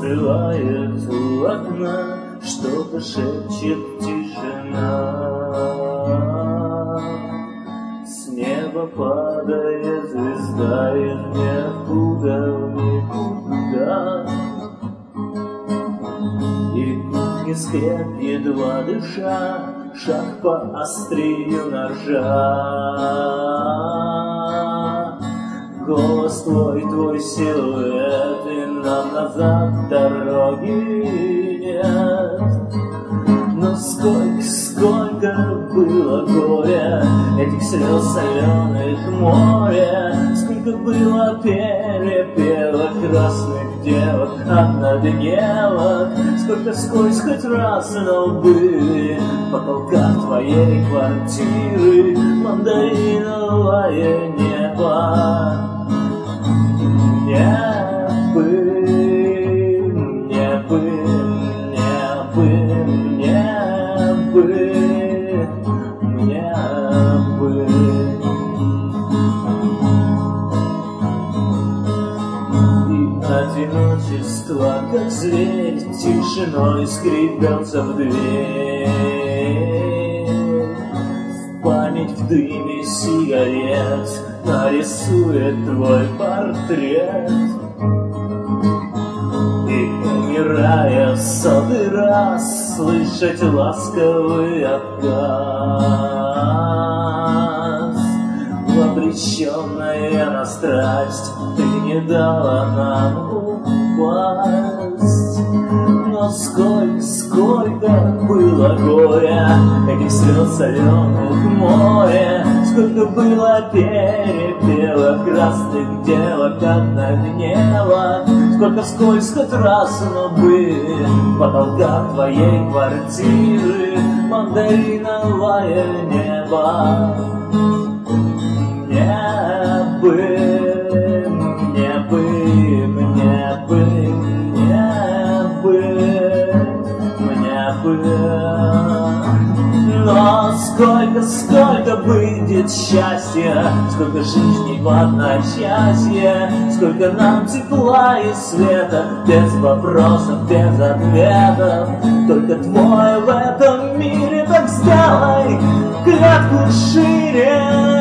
скрывает у окна, что-то шепчет тишина. С неба падает звезда из ниоткуда в никуда. И кухня скреп, едва дыша, шаг по острию ножа. Голос твой силуэт, и нам назад дороги нет. Но сколько было горя, этих слез соленых море. Сколько было перепелок, красных девок, однодневок. Сколько сквозь хоть раз, но были в потолках твоей квартиры мандариновое небо. Одиночество, как зверь, тишиной скребется в дверь. В память в дыме сигарет нарисует твой портрет. И, умирая в сотый раз, слышать ласковый отказ. Обреченная на страсть, ты не дала нам упасть. Но сколько было горя, этих слез соленых море. Сколько было перепелок, красных девок, однодневок. Сколько вскользь хоть раз, но были в потолках твоей квартиры мандариновое небо. Но сколько будет счастья, сколько жизней в одночасье, сколько нам тепла и света, без вопросов, без ответов. Только твой в этом мире, так сделай клетку шире.